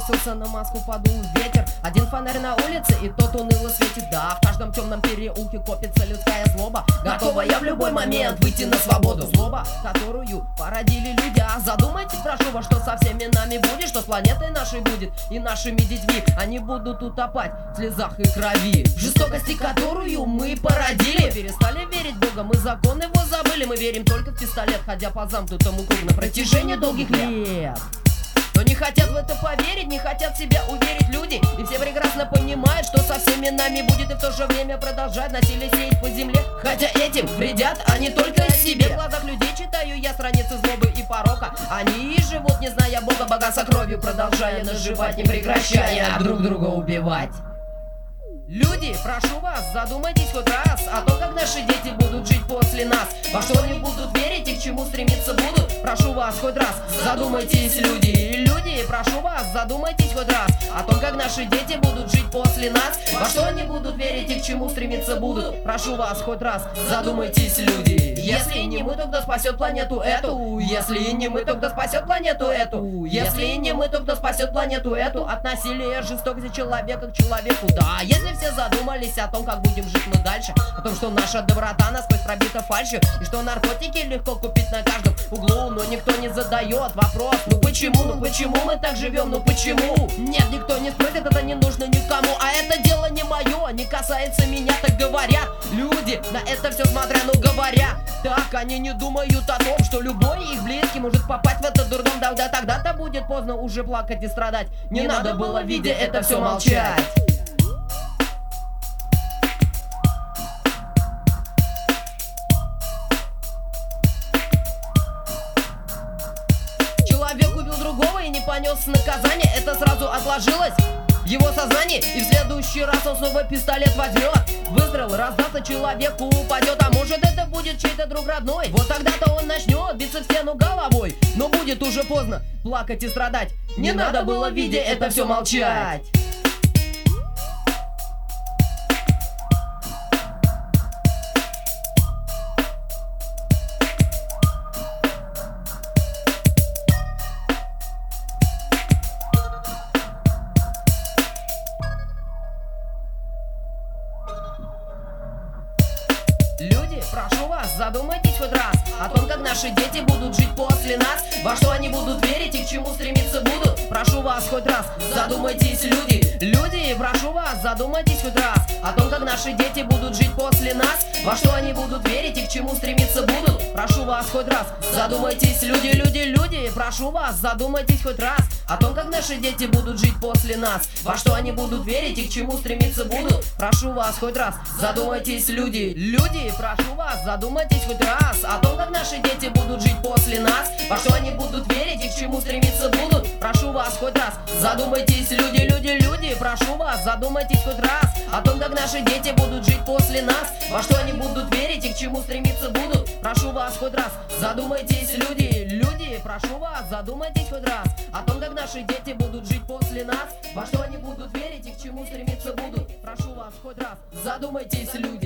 набросился на Москву, подул ветер. Один фонарь на улице, и тот уныло светит. Да, в каждом темном переулке копится людская злоба, готовая в любой момент выйти на свободу. Злоба, которую породили люди. А задумайтесь, прошу вас, что со всеми нами будет, что с планетой нашей будет и нашими детьми. Они будут утопать в слезах и крови, в жестокости, которую мы породили. Мы перестали верить в Бога, мы закон его забыли. Мы верим только в пистолет, ходя по замкнутому кругу на протяжении долгих лет. Но не хотят в это поверить, не хотят себя уверить люди. И все прекрасно понимают, что со всеми нами будет. И в то же время продолжают насилие сеять по земле, хотя этим вредят они только себе. В глазах людей читаю я страницы злобы и порока. Они живут, не зная Бога, богатства кровью, продолжая наживать, не прекращая друг друга убивать. Люди, прошу вас, задумайтесь хоть раз о том, как наши дети будут жить после нас, во что они будут верить и к чему стремиться будут. Прошу вас хоть раз, задумайтесь, люди. Люди, прошу вас, задумайтесь хоть раз о том, как наши дети будут жить после нас, во что они будут верить и к чему стремиться будут. Прошу вас хоть раз, задумайтесь, люди. Если не мы, то кто спасет планету эту? Если не мы, то кто спасет планету эту? Если не мы, то кто спасет планету эту от насилия, жестокости человека к человеку? Да, если все задумались о том, как будем жить мы дальше, о том, что наша доброта насквозь пробита фальшью, и что наркотики легко купить на каждом углу, но никто не задает вопрос: ну почему мы так живем, ну почему? Нет, никто не спросит, это не нужно никому, а это дело не мое, не касается меня, так говорят люди, на это все смотря, ну говоря так, они не думают о том, что любой их близкий может попасть в этот дурдом, да тогда-то будет поздно уже плакать и страдать. Не надо было, видя это все, молчать. Человек убил другого и не понес наказание, это сразу отложилось в его сознании, и в следующий раз он снова пистолет возьмет. Выстрел раздастся, человеку упадет, а может это будет чей-то друг родной. Вот тогда-то он начнет биться в стену головой, но будет уже поздно плакать и страдать. Не надо было, видя это все, молчать. Люди, прошу вас, задумайтесь хоть раз о том, как наши дети будут жить после нас, во что они будут верить и к чему стремиться будут. Прошу вас хоть раз, задумайтесь, люди. Люди, прошу вас, задумайтесь хоть раз о том, как наши дети будут жить после нас, во что они будут верить и к чему стремиться будут. Прошу вас хоть раз, задумайтесь, люди. Люди, прошу вас, задумайтесь хоть раз о том, как наши дети будут жить после нас, во что они будут верить и к чему стремиться будут. Прошу вас хоть раз, задумайтесь, люди. Люди, прошу вас, задумайтесь хоть раз о том, как наши дети будут жить после нас, во что они будут верить и к чему стремиться будут. Прошу вас хоть раз, задумайтесь, люди. Люди, прошу вас, задумайтесь хоть раз о том, как наши дети будут жить после нас, во что они будут верить и к чему стремиться будут. Прошу вас хоть раз, задумайтесь, люди. Люди, прошу вас, задумайтесь хоть раз о том, как наши дети будут жить после нас, во что они будут верить и к чему стремиться будут. Прошу вас хоть раз, задумайтесь, люди.